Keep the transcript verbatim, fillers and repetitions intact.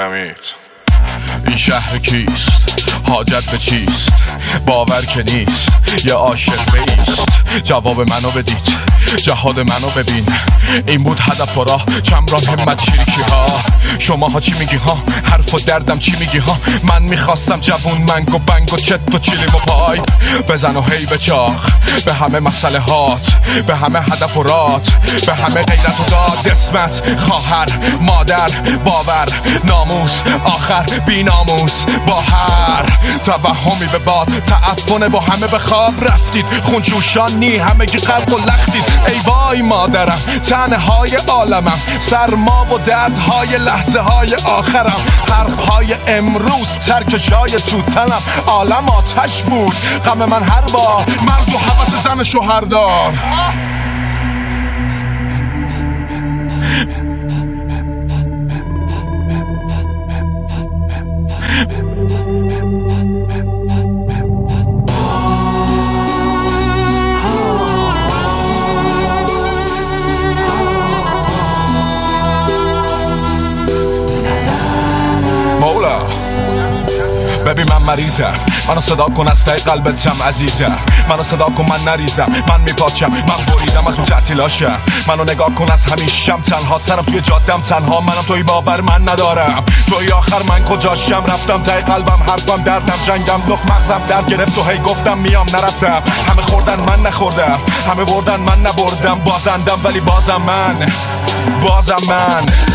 دمید. این شهر کیست؟ حاجت به چیست؟ باور که نیست یه عاشق بیست. جواب منو بدید، جهاد منو ببین. این بود هدف و راه، چمران همت چیریکی ها. شما ها چی میگی ها؟ حرف و دردم چی میگی ها؟ من میخواستم جوون منگ و بنگ و چت و چیلیم و پای بزن و هی به چاخ به همه مسئله هات، به همه هدف و رات، به همه غیرت و داد. اسمت، خواهر، مادر، باور، ناموس، آخر بی ناموس با هر توهمی به باد. تعفنه با همه به خواب رفتید، خونجوشانی همه گی قلب و لختید. ای وای مادرم، تنه های عالمم، سرما و دردهای لحظه های آخرم. حرف های امروز ترک جای تو تنم. عالم آتش بود، غم من هر بار. مرد و حوث زن شوهردار. مولا ببین من مریضم، منو صدا کن از تای قلبتم عزیزم. منو صدا کن من نریزم، من میپاچم، من بریدم از اون تعطیلاشم. منو نگاه کن از همیشم تنها، سرم توی جادم تنها. منم توی باور من ندارم، توی آخر من کجاشم؟ رفتم تای قلبم، حرفم دردم، جنگم لخ مغزم درد گرفت و هی گفتم میام نرفتم. همه خوردن من نخوردم، همه بردن من نبردم. بازندم ولی بازم من، بازم من